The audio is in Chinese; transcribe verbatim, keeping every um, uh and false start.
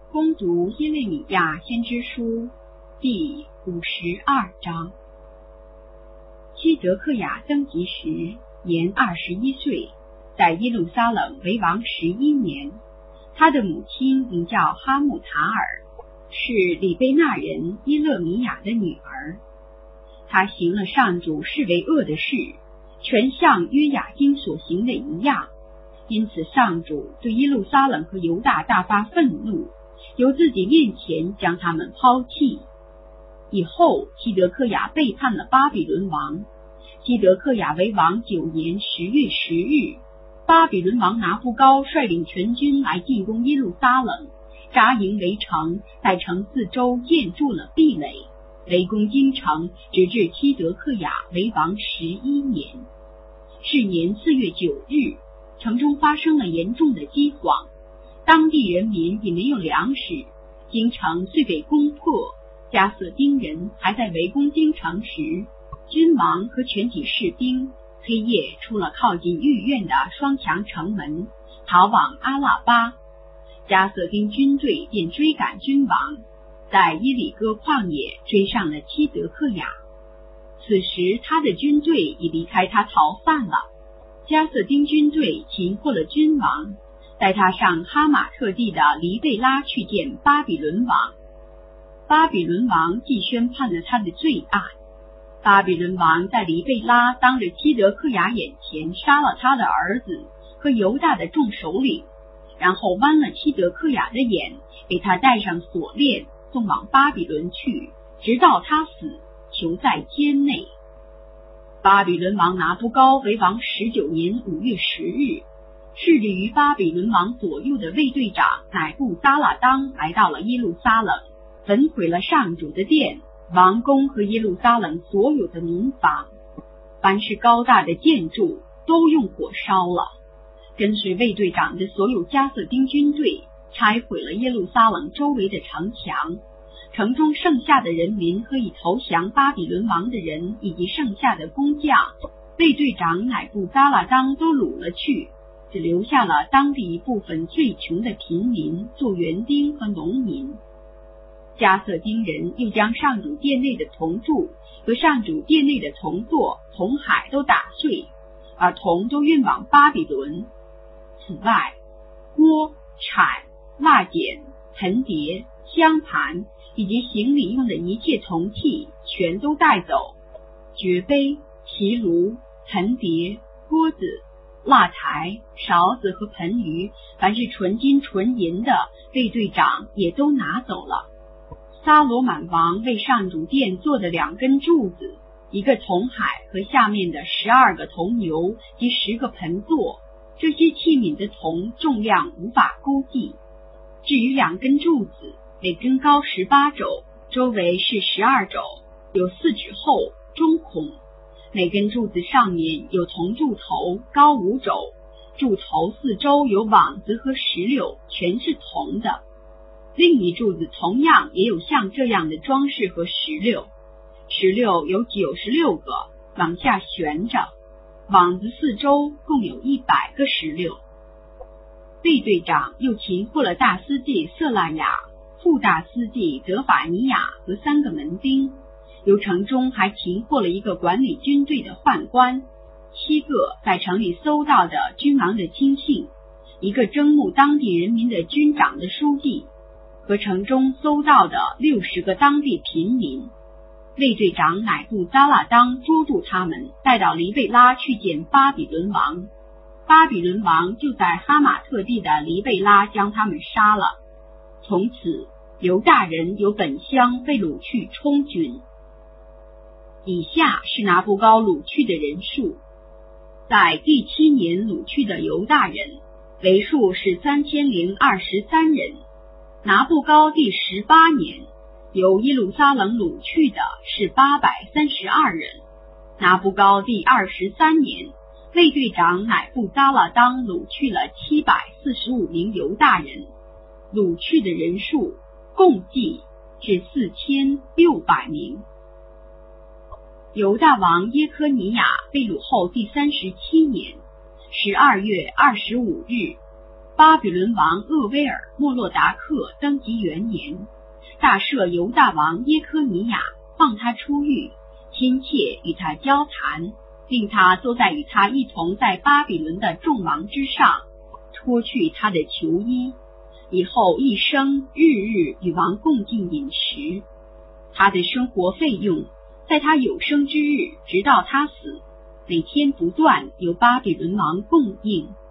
攻读耶利米亚先知书第五十二章。西德克雅登基时年二十一岁，在耶路撒冷为王十一年。他的母亲名叫哈木塔尔，是里贝纳人耶勒米亚的女儿。他行了上主视为恶的事，全像约雅斤所行的一样，因此上主对耶路撒冷和犹大大发愤怒，由自己面前将他们抛弃。以后西德克雅背叛了巴比伦王。西德克雅为王九年十月十日，巴比伦王拿布高率领全军来进攻耶路撒冷，扎营围城，在城四周建筑了壁垒，围攻京城，直至西德克雅为王十一年。是年四月九日，城中发生了严重的饥荒，当地人民也没有粮食，京城遂被攻破。加色丁人还在围攻京城时，君王和全体士兵黑夜出了靠近御苑的双墙城门，逃往阿拉巴。加色丁军队便追赶君王，在耶里哥旷野追上了西德克雅。此时他的军队已离开他逃犯了。加色丁军队擒获了君王，带他上哈马特地的黎贝拉去见巴比伦王。巴比伦王既宣判了他的罪案，巴比伦王在黎贝拉当着西德克雅眼前杀了他的儿子和犹大的众首领，然后剜了西德克雅的眼，给他戴上锁链，送往巴比伦去，直到他死，囚在监内。巴比伦王拿布高为王十九年五月十日，势力于巴比伦王左右的卫队长乃布扎拉当来到了耶路撒冷，焚毁了上主的殿、王宫和耶路撒冷所有的民房，凡是高大的建筑都用火烧了。跟随卫队长的所有加色丁军队拆毁了耶路撒冷周围的城墙，城中剩下的人民和已投降巴比伦王的人，以及剩下的工匠，卫队长乃布扎拉当都掳了去，只留下了当地一部分最穷的平民做园丁和农民。加色丁人又将上主殿内的铜柱和上主殿内的铜座、铜海都打碎，而铜都运往巴比伦。此外，锅、铲、蜡剪、盆碟、香盘以及行礼用的一切铜器全都带走，爵杯、席炉、盆碟、锅子、蜡台、勺子和盆盂，凡是纯金纯银的，卫队长也都拿走了。撒罗满王为上主殿做的两根柱子，一个铜海和下面的十二个铜牛及十个盆座，这些器皿的铜重量无法估计。至于两根柱子，每根高十八肘，周围是十二肘，有四指厚，中孔。每根柱子上面有铜柱头，高五肘，柱头四周有网子和石榴，全是铜的。另一柱子同样也有像这样的装饰和石榴，石榴有九十六个，往下悬着，网子四周共有一百个石榴。卫队长又擒获了大司祭色拉雅、副大司祭德法尼亚和三个门兵，由城中还擒获了一个管理军队的宦官，七个在城里搜到的君王的亲信，一个征募当地人民的军长的书记，和城中搜到的六十个当地平民。卫队长乃布扎拉当捉住他们，带到黎贝拉去见巴比伦王。巴比伦王就在哈马特地的黎贝拉将他们杀了。从此犹大人由本乡被掳去充军。以下是拿布高掳去的人数。在第七年掳去的犹大人为数是三千零二十三人。拿布高第十八年，由耶路撒冷掳去的是八百三十二人。拿布高第二十三年，卫队长乃布扎拉当掳去了七百四十五名犹大人，掳去的人数共计是四千六百名。犹大王耶科尼亚被掳后第三十七年十二月二十五日， 巴比伦王厄威尔莫洛达克登基元年，大赦犹大王耶科尼亚，放他出狱，亲切与他交谈，令他坐在与他一同在巴比伦的众王之上，脱去他的囚衣，以后一生日日与王共进饮食。他的生活费用在他有生之日直到他死，每天不断由巴比伦王供应。